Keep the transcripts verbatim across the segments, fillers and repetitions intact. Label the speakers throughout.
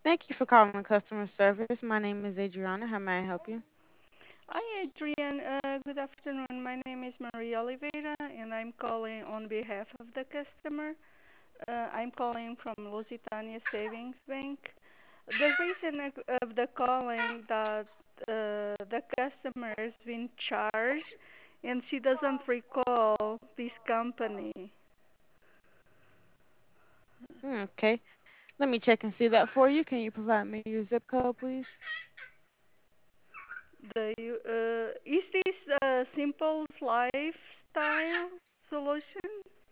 Speaker 1: Thank you for calling customer service. My name is Adriana. How may I help you?
Speaker 2: Hi, Adrian. Uh, good afternoon. My name is Maria Oliveira, and I'm calling on behalf of the customer. Uh, I'm calling from Lusitania Savings Bank. The reason of of the calling that uh, the customer has been charged, and she doesn't recall this company.
Speaker 1: Hmm, okay. Let me check and see that for you. Can you provide me your zip code, please?
Speaker 2: The uh, is this a simple lifestyle solution?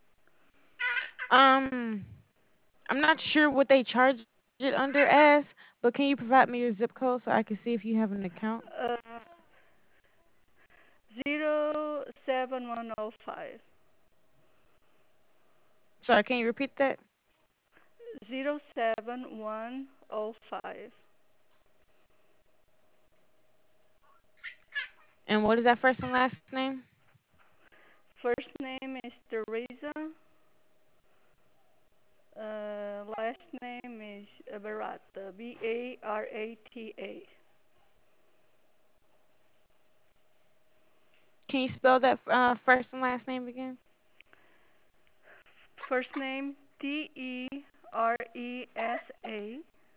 Speaker 1: Um, I'm not sure what they charge it under as, but can you provide me your zip code so I can see if you have an account?
Speaker 2: Uh, Zero seven one zero five.
Speaker 1: Sorry, can you repeat that?
Speaker 2: Zero seven one zero five.
Speaker 1: And what is that first and last name?
Speaker 2: First name is Teresa. Uh, last name is Barata. B A R A T A.
Speaker 1: Can you spell that uh, first and last name again?
Speaker 2: First name T E R E S A.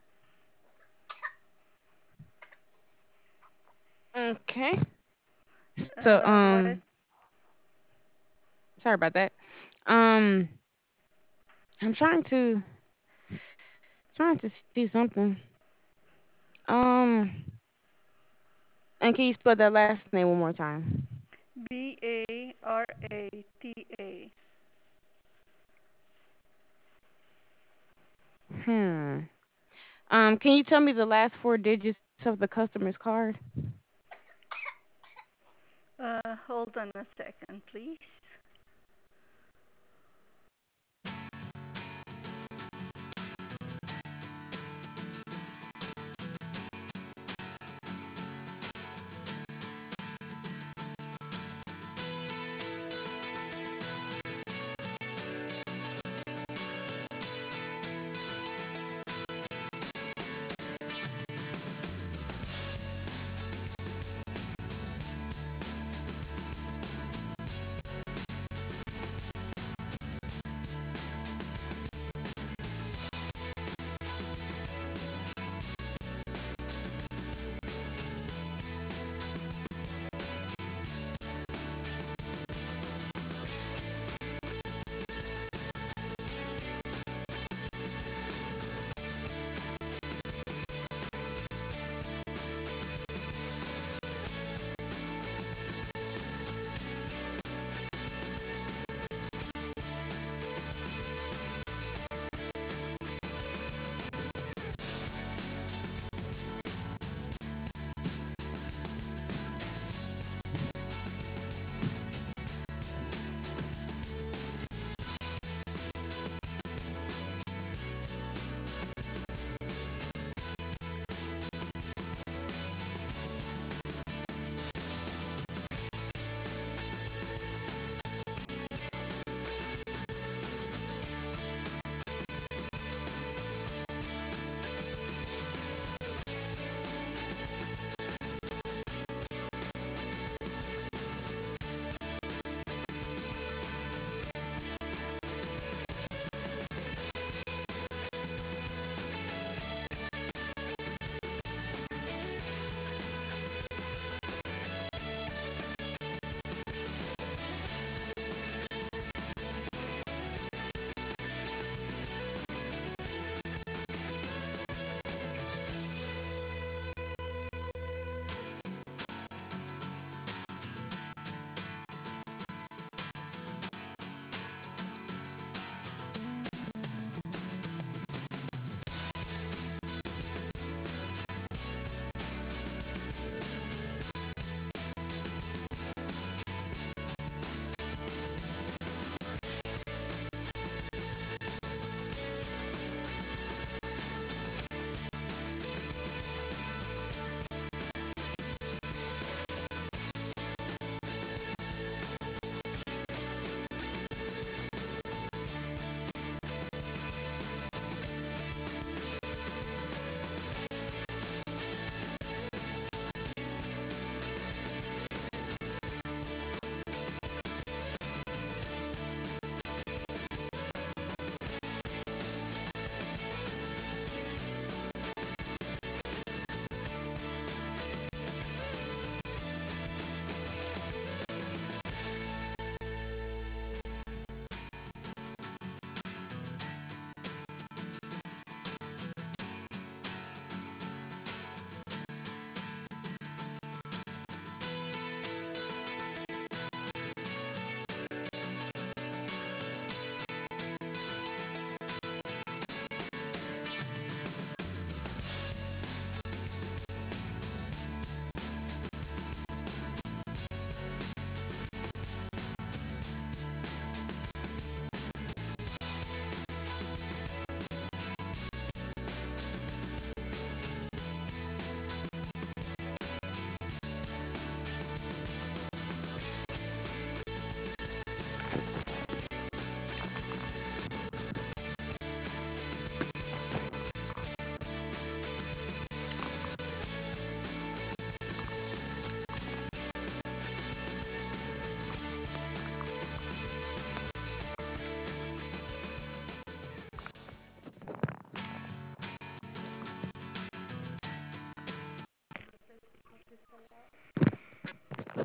Speaker 1: Okay. So,
Speaker 2: Uh, last
Speaker 1: um, sorry about that. Um, I'm trying to trying to see something. Um, and can you spell that last name one more time?
Speaker 2: B A R A T A.
Speaker 1: Hmm. Um, can you tell me the last four digits of the customer's card?
Speaker 2: Uh, hold on a second, please.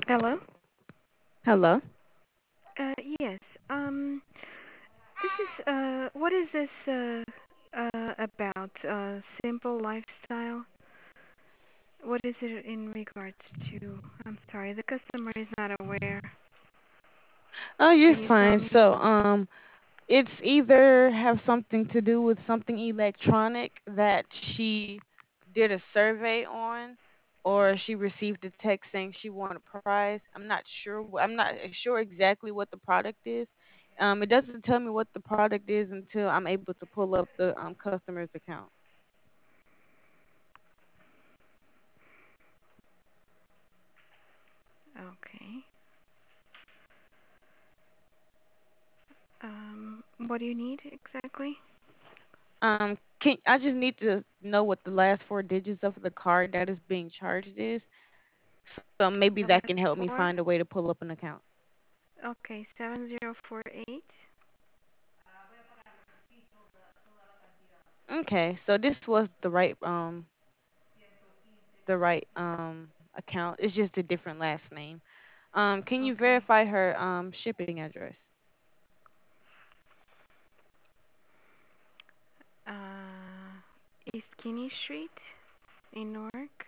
Speaker 3: Hello?
Speaker 1: Hello.
Speaker 3: Uh, yes. Um, this is, uh, what is this, uh, uh, about? Uh, simple lifestyle? What is it in regards to? I'm sorry, the customer is not aware.
Speaker 1: Oh, you're
Speaker 3: Can you tell
Speaker 1: fine.
Speaker 3: me?
Speaker 1: So, um, it's either have something to do with something electronic that she did a survey on, or she received a text saying she won a prize. I'm not sure. wh- I'm not sure exactly what the product is. Um, it doesn't tell me what the product is until I'm able to pull up the um, customer's account.
Speaker 3: Okay. Um, what do you need exactly?
Speaker 1: Um, can I just need to know what the last four digits of the card that is being charged is? So maybe
Speaker 3: The
Speaker 1: that
Speaker 3: last
Speaker 1: can help me
Speaker 3: four?
Speaker 1: find a way to pull up an account.
Speaker 3: Okay, seven zero four eight.
Speaker 1: Okay, so this was the right um the right um account. It's just a different last name. Um, can you
Speaker 3: Okay.
Speaker 1: verify her um shipping address?
Speaker 3: Uh, East Kinney Street in Newark.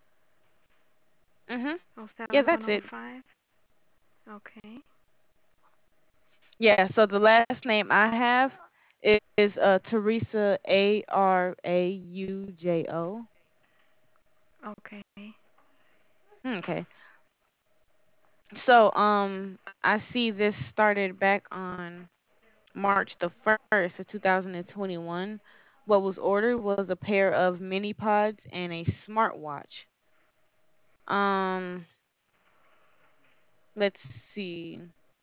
Speaker 1: Mhm.
Speaker 3: Oh
Speaker 1: Yeah,
Speaker 3: seven one
Speaker 1: that's
Speaker 3: oh
Speaker 1: it.
Speaker 3: five. Okay.
Speaker 1: Yeah, so the last name I have is uh Teresa A R A U J O.
Speaker 3: Okay.
Speaker 1: Okay. So um I see this started back on March the first of two thousand twenty-one. What was ordered was a pair of mini pods and a smartwatch. Um, let's see.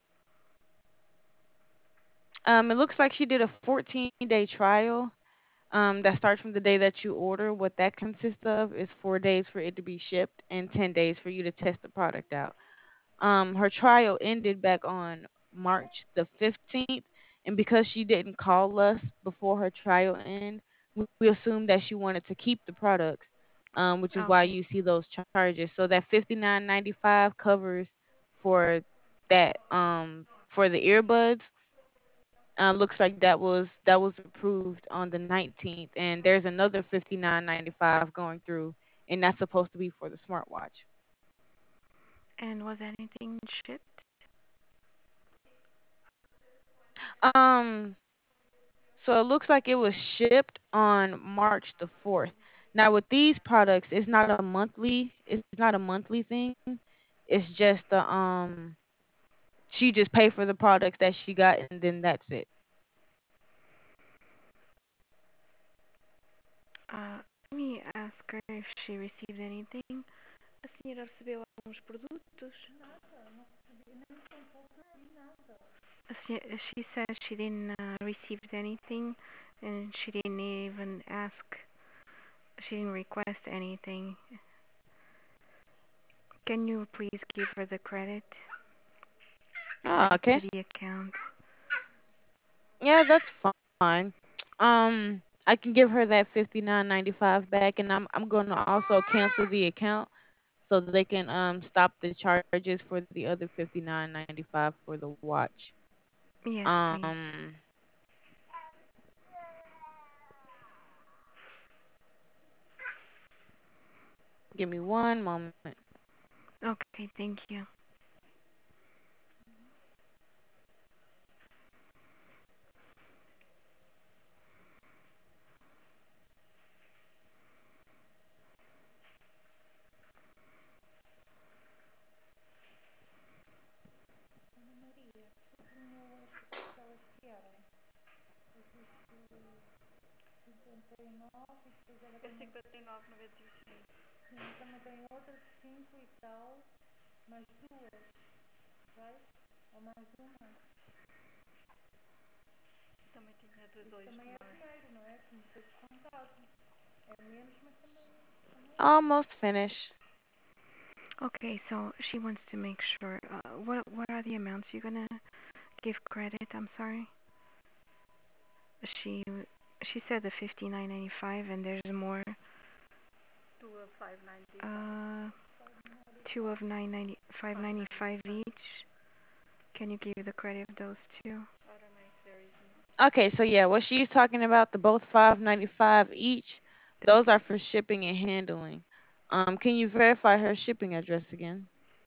Speaker 1: Um, it looks like she did a fourteen day trial. Um, that starts from the day that you order. What that consists of is four days for it to be shipped and ten days for you to test the product out. Um, her trial ended back on March the fifteenth, and because she didn't call us before her trial end, we, we assumed that she wanted to keep the products, um, which is why
Speaker 3: Okay.
Speaker 1: you see those charges. So that fifty-nine ninety-five covers for that um for the earbuds. Uh, looks like that was that was approved on the nineteenth, and there's another fifty-nine ninety-five going through, and that's supposed to be for the smartwatch.
Speaker 3: And was anything shipped?
Speaker 1: Um, So it looks like it was shipped on March the fourth. Now with these products, it's not a monthly, it's not a monthly thing. It's just the um she just paid for the products that she got and then that's it.
Speaker 3: Uh, let me ask her if she received anything. A senhora recebeu alguns produtos? A se- She says she didn't uh, receive anything, and she didn't even ask. She didn't request anything. Can you please give her the credit
Speaker 1: Oh,
Speaker 3: to
Speaker 1: okay.
Speaker 3: the account?
Speaker 1: Yeah, that's fine. Um I can give her that fifty-nine ninety-five back and I'm I'm going to also cancel the account so they can um stop the charges for the other fifty-nine ninety-five for the watch.
Speaker 3: Yes, please.
Speaker 1: Um Give me one moment.
Speaker 3: Okay, thank you.
Speaker 2: É cinquenta e nove, noventa e seis. Também tinha de dois mais.
Speaker 1: Almost finished.
Speaker 3: Okay, so she wants to make sure. Uh, what what are the amounts you're gonna give credit? I'm sorry. She she said the fifty nine ninety five, and there's more.
Speaker 2: To a five ninety
Speaker 3: Uh,
Speaker 2: five.
Speaker 3: Two of nine ninety five ninety five each. Can you give the credit of those two?
Speaker 1: Okay, so yeah, what she's talking about, the both five ninety five each, those
Speaker 3: Okay.
Speaker 1: are for shipping and handling. Um, can you verify her shipping address again?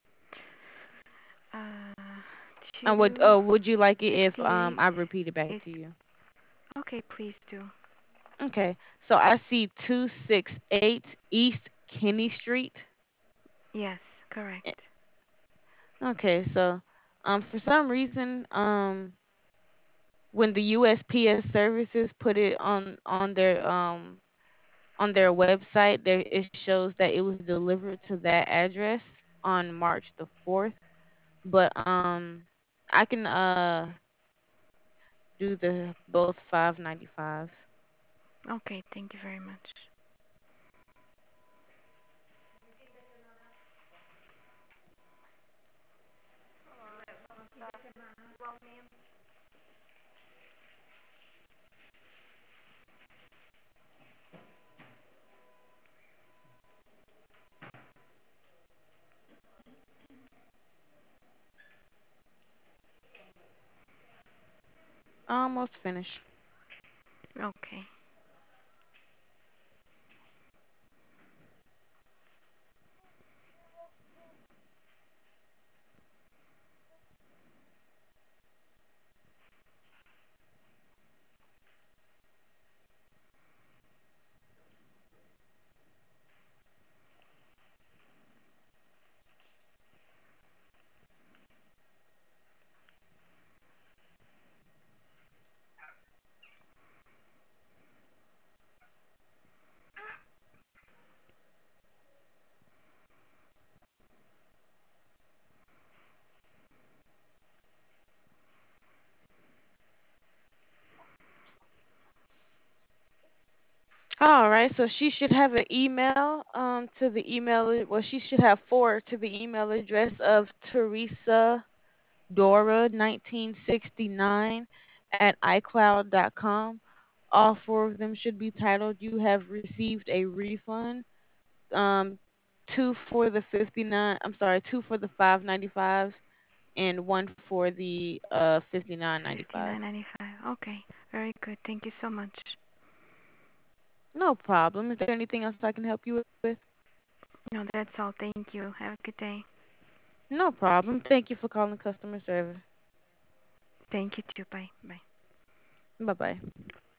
Speaker 3: Uh,
Speaker 1: And would
Speaker 3: two
Speaker 1: oh would you like it if
Speaker 3: sixty
Speaker 1: um
Speaker 3: eight
Speaker 1: I repeat it back
Speaker 3: is
Speaker 1: to you?
Speaker 3: okay. Please do.
Speaker 1: Okay, so I see two six eight East Kinney Street.
Speaker 3: Yes,
Speaker 1: Eh,
Speaker 3: correct.
Speaker 1: Okay, so um for some reason um when the U S P S services put it on on their um on their website, there it shows that it was delivered to that address on March the fourth. But um I can uh do the both five ninety-fives.
Speaker 3: Okay, thank you very much.
Speaker 1: Almost finished.
Speaker 3: Okay.
Speaker 1: All right, so she should have an email um to the email a- well she should have four to the email address of Teresa Dora nineteen sixty-nine at iCloud dot com. All four of them should be titled "You have received a refund." Um, two for the fifty-nine. I'm sorry, two for the five ninety-fives and one for the uh fifty-nine
Speaker 3: Fifty
Speaker 1: ninety-five.
Speaker 3: nine ninety five. Okay. Very good. Thank you so much.
Speaker 1: No problem. Is there anything else I can help you with?
Speaker 3: No, that's all. Thank you. Have a good day.
Speaker 1: No problem. Thank you for calling customer service.
Speaker 3: Thank you too. Bye. Bye.
Speaker 1: Bye bye.